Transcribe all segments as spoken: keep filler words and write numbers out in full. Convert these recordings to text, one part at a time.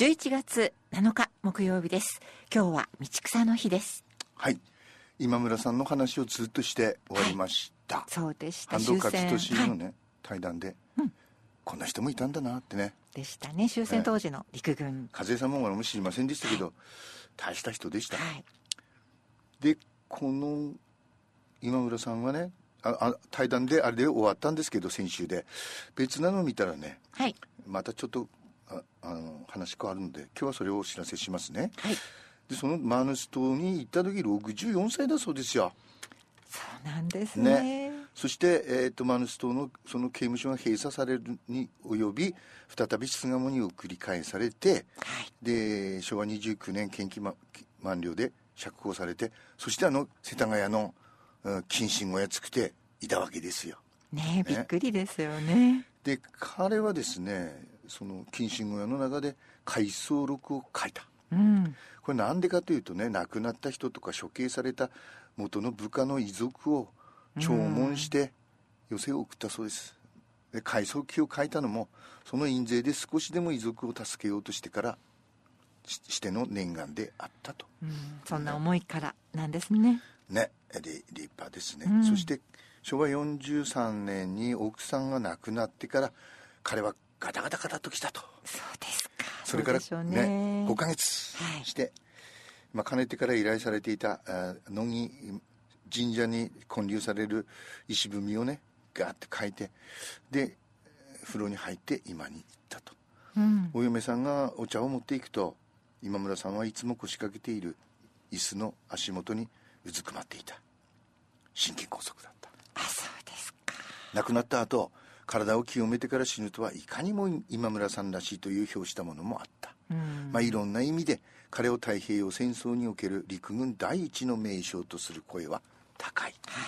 じゅういちがつなのか木曜日です。今日は道草の日です。 はい、今村さんの話をずっとして終わりました、はい、 そうでした。 安藤勝利のね、はい、対談で、 うん、 こんな人もいたんだなってねでしたね。終戦当時の陸軍、 和江さんも俺も知りませんでしたけど、はい、大した人でした、 はい、 でこの今村さんはね、ああ対談であれで終わったんですけど、先週で別なのを見たらね、 はい、 またちょっとああの話変わるので今日はそれをお知らせしますね、 はい、 でそのマヌス島に行った時ろくじゅうよんさいだそうですよ。 そうなんです ね, ねそして、えー、とマヌス島のその刑務所が閉鎖されるに及び再び巣鴨に送り返されて、 はい、 で昭和にじゅうきゅうねん刑期満了で釈放されて、そしてあの世田谷の謹慎小屋作っていたわけですよ。 ねえ、びっくりですよね。 で彼はですね、その謹慎小屋の中で回想録を書いた、 うん、 これなんでかというとね、亡くなった人とか処刑された元の部下の遺族を弔問して寄せを送ったそうです。で回想記を書いたのもその印税で少しでも遺族を助けようとしてからししての念願であったと、 うん、そんな思いからなんですね。 ね、立派ですね、 うん、 そしてしょうわよんじゅうさんねんに奥さんが亡くなってから彼はガタガタガタときたと。 そうですか。 それからそうでしょうね、 ね、 ごかげつして、はい、まあ、かねてから依頼されていた乃木神社に建立される石踏みをねガーって書いて、で風呂に入って今に行ったと、うん、お嫁さんがお茶を持っていくと今村さんはいつも腰掛けている椅子の足元にうずくまっていた。心筋梗塞だった。 あ、そうですか。 亡くなった後体を清めてから死ぬとはいかにも今村さんらしいという表したものもあった、うん、まあ、いろんな意味で彼を太平洋戦争における陸軍第一の名将とする声は高い、はい、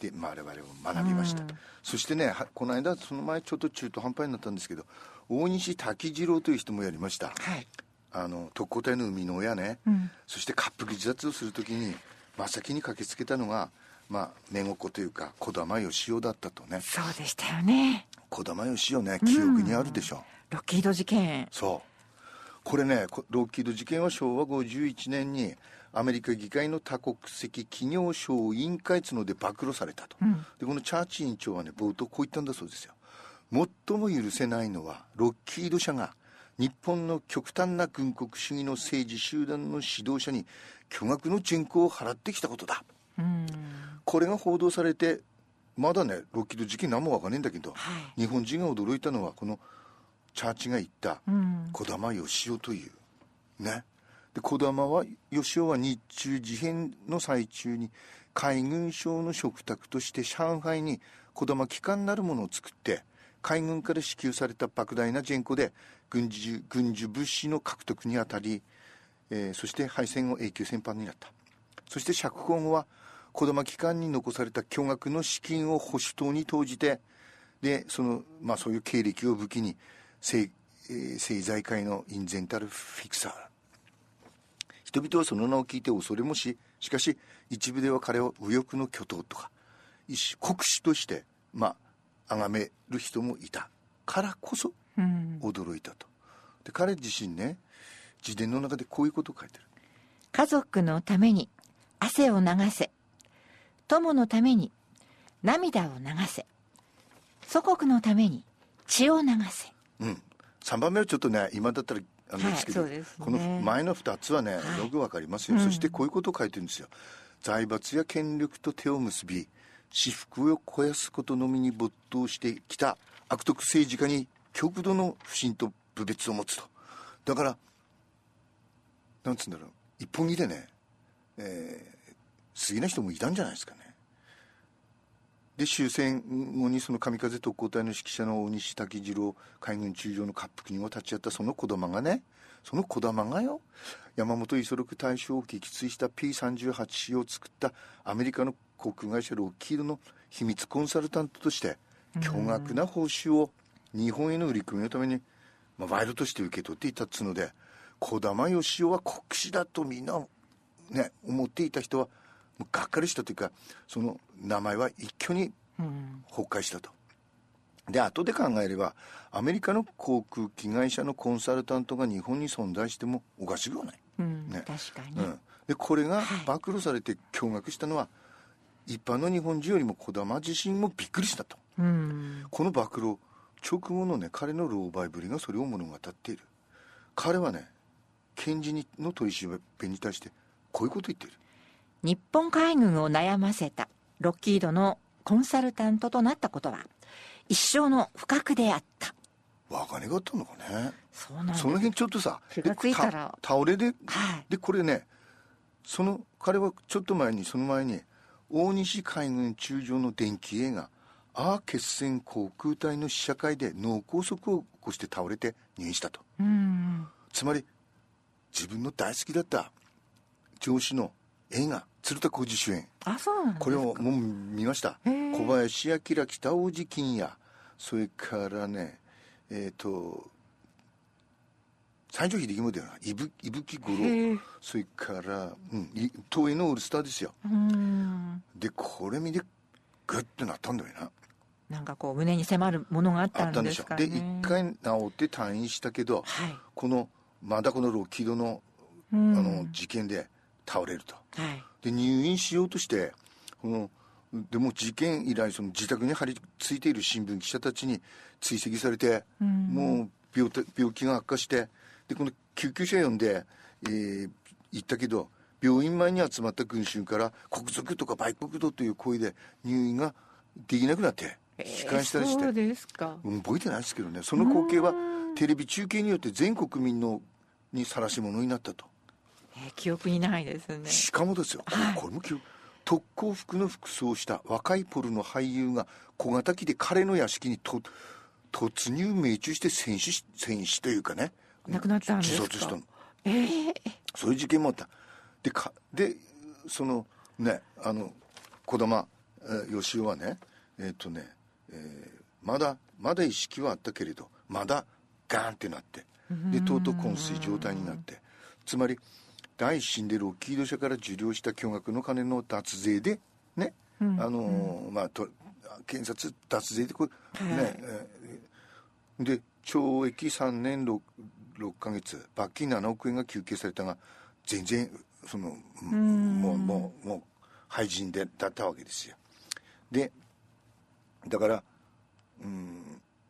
で、まあ、我々を学びました、うん、そしてね、この間その前ちょっと中途半端になったんですけど、大西滝次郎という人もやりました、はい、あの特攻隊の生みの親ね、うん、そして滑腹自殺をするときに真っ先に駆けつけたのがまあ目心というか児玉義雄だったとね。 そうでしたよね。 児玉義雄ね、記憶にあるでしょ、うん、 ロッキード事件。 そうこれね、ロッキード事件はしょうわごじゅういちねんにアメリカ議会の多国籍企業省委員会ので暴露されたと、うん、でこのチャーチ委員長はね冒頭こう言ったんだそうですよ。最も許せないのはロッキード社が日本の極端な軍国主義の政治集団の指導者に巨額の人口を払ってきたことだ。うん、これが報道されてまだねロッキード事件何も分かんないんだけど、はい、日本人が驚いたのはこのチャーチが言った児玉義雄というね。で児玉は義雄は日中事変の最中に海軍省の嘱託として上海に児玉機関なるものを作って海軍から支給された莫大な人口で軍事、軍需物資の獲得にあたり、えー、そして敗戦を永久戦犯になった。そして釈放後は児玉機関に残された巨額の資金を保守党に投じて、でその、まあ、そういう経歴を武器に政、えー、政財界の隠然たるフィクサー。人々はその名を聞いて恐れもし、しかし一部では彼を右翼の巨頭とか一種国士としてまあ崇める人もいたからこそ驚いたと、うん、で彼自身ね自伝の中でこういうことを書いてる。 家族のために汗を流せ、友のために涙を流せ、祖国のために血を流せ、 うん、さんばんめはちょっとね今だったらあのですけど、はいね、この前のふたつはね、はい、よくわかりますよ、うん、そしてこういうことを書いてるんですよ。財閥や権力と手を結び私腹を肥やすことのみに没頭してきた悪徳政治家に極度の不信と侮蔑を持つと。だからなんつうんだろう、一本気でね、えー、好きな人もいたんじゃないですかね。で終戦後にその神風特攻隊の指揮者の大西滝次郎海軍中将の滑腹にも立ち会ったその児玉がね、その児玉がよ山本五十六大将を撃墜した ピーさんじゅうはち シーを作ったアメリカの航空会社ロッキードの秘密コンサルタントとして巨額な報酬を日本への売り込みのために、まあ、賄賂として受け取っていたっつうので、児玉義雄は国士だとみんな、ね、思っていた人はがっかりしたというか、その名前は一挙に崩壊したと。 で後で考えればアメリカの航空機会社のコンサルタントが日本に存在してもおかしくはない、 うんね、 確かに、 うん、でこれが暴露されて驚愕したのは、はい、一般の日本人よりも児玉自身もびっくりしたと、うん、この暴露直後のね彼の狼狽ぶりがそれを物語っている。彼はね検事の取り調べに対してこういうこと言っている。 日本海軍を悩ませたロッキードのコンサルタントとなったことは一生の不覚であった。 わかりがあったのかね。 そうなんです。 その辺ちょっとさ気がついたら倒れで、 はい、 でこれねその彼はちょっと前にその前に大西海軍中将の電気映画アー決戦航空隊の試写会で脳梗塞を起こして倒れて入院したと。うんつまり自分の大好きだった上司の映画鶴田浩二主演、 あそうなんですか。 これをもう見ました。小林明北大路欣也それからねえっ、ー、と西城秀樹もだよな伊吹五郎それから、うん、東映のオールスターですよ。うんでこれ見てグッとなったんだよな。 なんかこう胸に迫るものがあったんですかね。 で一回治って退院したけど、はい、このまだこのロッキードの、あの事件で倒れると、はい、で入院しようとしてこのでも事件以来その自宅に張り付いている新聞記者たちに追跡されて、うん、もう 病, 病気が悪化してでこの救急車呼んで、えー、行ったけど病院前に集まった群衆から国賊とか売国奴という声で入院ができなくなって悲観したりして、 えー、そうですか、 うん、覚えてないですけどね。その光景はテレビ中継によって全国民のに晒し者になったと、 えー、記憶にないですね。 しかもですよ、はい、これも記憶特攻服の服装をした若いポルノ俳優が小型機で彼の屋敷にと突入命中して戦死戦死というかね亡くなったんですか。 自殺したの、 えー、 そういう事件もあった。でかでそのねあの児玉、えー、義雄はねえっ、ー、とね、えー、まだまだ意識はあったけれどまだガーンってなってでとうとう昏睡状態になって、つまり第一審でロッキード社から受領した巨額の金の脱税でね、うん、あのー、まあと検察脱税でこれ、ね、はい、えー、で懲役さんねん 6, 6ヶ月罰金ななおくえんが求刑されたが全然そのもうもうもう廃人でだったわけですよ。でだからうん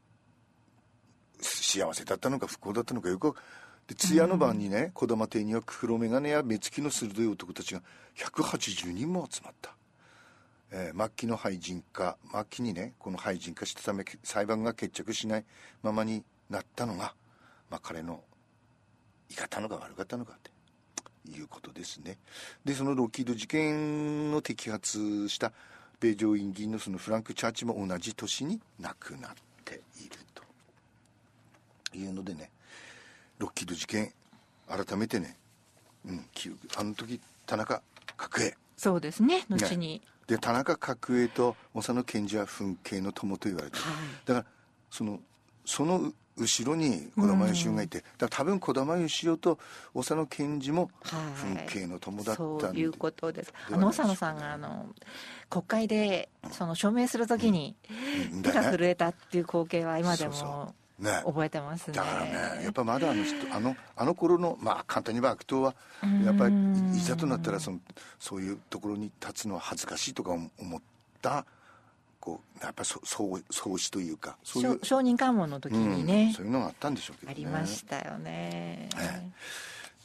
幸せだったのか不幸だったのかよくで通夜の晩にね児玉邸には黒眼鏡や目つきの鋭い男たちがひゃくはちじゅうにんも集まった、えー、末期の廃人化末期にねこの廃人化したため裁判が決着しないままになったのが、まあ、彼のいかったのか悪かったのかっていうことですね。でそのロッキード事件の摘発した米上院議員のそのフランク・チャーチも同じ年に亡くなっているというのでねロッキード事件改めてね、うん、あの時田中角栄そうですね後に、ね、 で田中角栄と長野賢治は墳系の友と言われてる、はい、だからそのその後ろに児玉義雄がいて、うん、だから多分児玉義雄と長野賢治も墳系の友だったんで、 はい、そういうことです。あの長野さんがあの国会でその署名するときに手が震えたっていう光景は今でも、そうそうね、覚えてますね。 だからねやっぱまだあの人あのあの頃のまあ簡単に言えば悪党はやっぱりいざとなったらそのそういうところに立つのは恥ずかしいとか思ったこうやっぱりそう創始というかそういう証人喚問の時にね、 うん、そういうのがあったんでしょうけどね。 ありましたよね、 はい、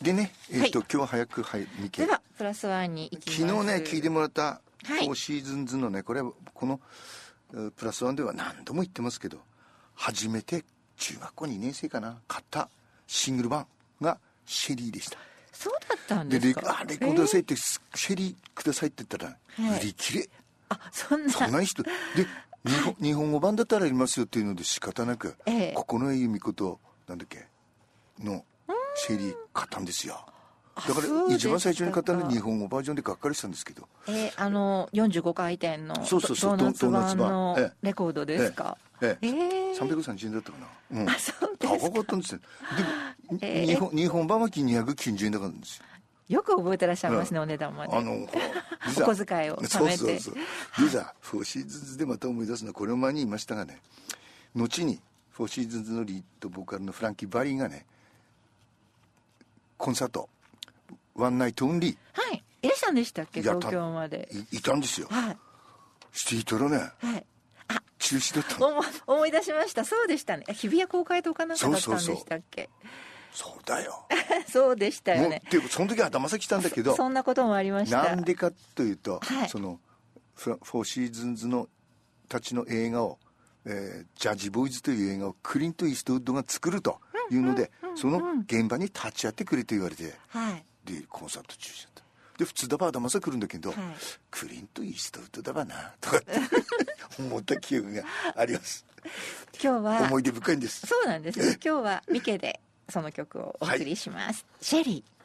でね、えーとはい、今日は早く、はい、見てではプラスワンに行きます。 昨日ね聞いてもらったフォーシーズンズのねこれはこのプラスワンでは何度も言ってますけど初めて中学校にねん生かな買ったシングル版がシェリーでした。 そうだったんですか。 で レ, あレコードくださいって、えー、シェリーくださいって言ったら、はい、売り切れ。 あそんなそんな人で日本、日本語版だったらありますよっていうので仕方なく、ええ、ここの由美子となんだっけのシェリー買ったんですよ。だから一番最初に買ったのは日本語バージョンでがっかりしたんですけど、 えー、あのよんじゅうごかい転のそうそうそうドーナツ版のレコードですか。 ええええ、さんびゃくさんじゅうえんだったかな、うん、 あそうですか。 高かったんですよ。でも、えー、日本日本版はにひゃくきゅうじゅうえんだからですよ。 よく覚えてらっしゃいますね、うん、お値段まで。 あのお小遣いを貯めて。 そうそうそう。でさフォーシーズンズでまた思い出すのはこれを前に言いましたがね、 後にフォーシーズンズのリードボーカルのフランキー・バリーがねコンサートワンナイトオンリー、 はい、いらしたんでしたっけ、 やった東京まで。 い, いたんですよ。 はい、 していたらね、 はい、あ、 中止だったの。 思思い出しました。そうでしたね。日比谷公会堂かなんかだったんでしたっけ。 そうだよそうでしたよね。 もうでその時は頭先来たんだけど、 そんなこともありました。 なんでかというと、 はい、 そのフォーシーズンズのたちの映画を、えー、ジャージーボーイズという映画をクリント・イーストウッドが作るというので、うんうんうんうん、その現場に立ち会ってくれと言われて、 はい、でコンサート中止だった。で普通だば頭さ来るんだけど、はい、クリント・イーストウッドだばなとかって思った記憶があります。 今日は思い出深いんです。 そうなんです。今日はミケでその曲をお送りします。はい、シェリー。